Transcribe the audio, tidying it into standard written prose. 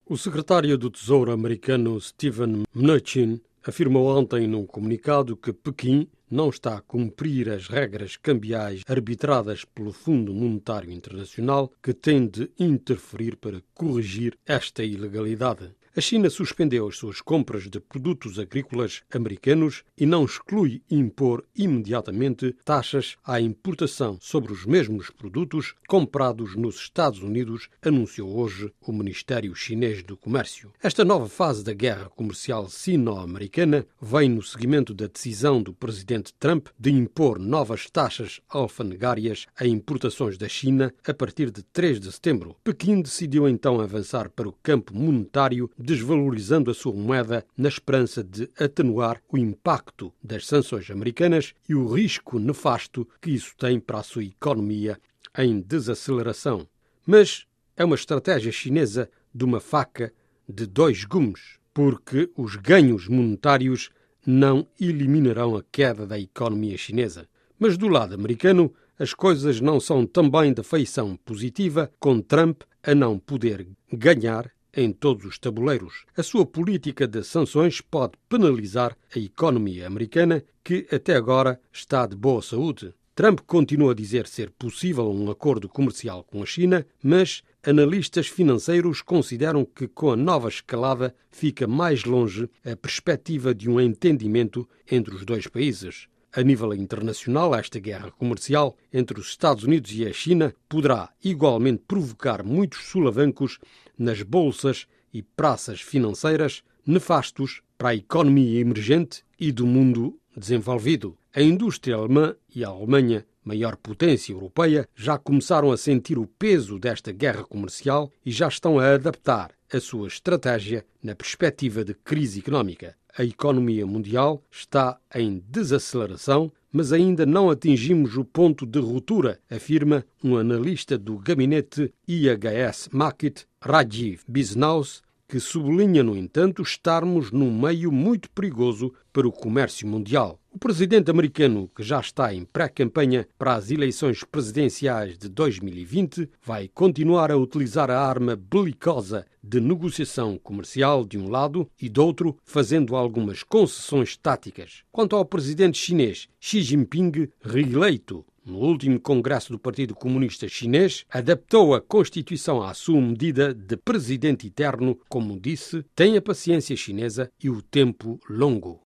O secretário do Tesouro americano Steven Mnuchin afirmou ontem num comunicado que Pequim não está a cumprir as regras cambiais arbitradas pelo Fundo Monetário Internacional, que tem de interferir para corrigir esta ilegalidade. A China suspendeu as suas compras de produtos agrícolas americanos e não exclui impor imediatamente taxas à importação sobre os mesmos produtos comprados nos Estados Unidos, anunciou hoje o Ministério Chinês do Comércio. Esta nova fase da guerra comercial sino-americana vem no seguimento da decisão do presidente Trump de impor novas taxas alfandegárias a importações da China a partir de 3 de setembro. Pequim decidiu então avançar para o campo monetário, desvalorizando a sua moeda na esperança de atenuar o impacto das sanções americanas e o risco nefasto que isso tem para a sua economia em desaceleração. Mas é uma estratégia chinesa de uma faca de dois gumes, porque os ganhos monetários não eliminarão a queda da economia chinesa. Mas do lado americano, as coisas não são também de feição positiva, com Trump a não poder ganhar em todos os tabuleiros. A sua política de sanções pode penalizar a economia americana, que até agora está de boa saúde. Trump continua a dizer ser possível um acordo comercial com a China, mas analistas financeiros consideram que com a nova escalada fica mais longe a perspectiva de um entendimento entre os dois países. A nível internacional, esta guerra comercial entre os Estados Unidos e a China poderá igualmente provocar muitos solavancos nas bolsas e praças financeiras, nefastos para a economia emergente e do mundo desenvolvido. A indústria alemã e a Alemanha, maior potência europeia, já começaram a sentir o peso desta guerra comercial e já estão a adaptar a sua estratégia na perspectiva de crise económica. A economia mundial está em desaceleração, mas ainda não atingimos o ponto de ruptura, afirma um analista do gabinete IHS Markit, Rajiv Bisnaus, que sublinha, no entanto, estarmos num meio muito perigoso para o comércio mundial. O presidente americano, que já está em pré-campanha para as eleições presidenciais de 2020, vai continuar a utilizar a arma belicosa de negociação comercial de um lado e do outro, fazendo algumas concessões táticas. Quanto ao presidente chinês Xi Jinping, reeleito no último congresso do Partido Comunista Chinês, adaptou a Constituição à sua medida de presidente eterno, como disse, tem a paciência chinesa e o tempo longo.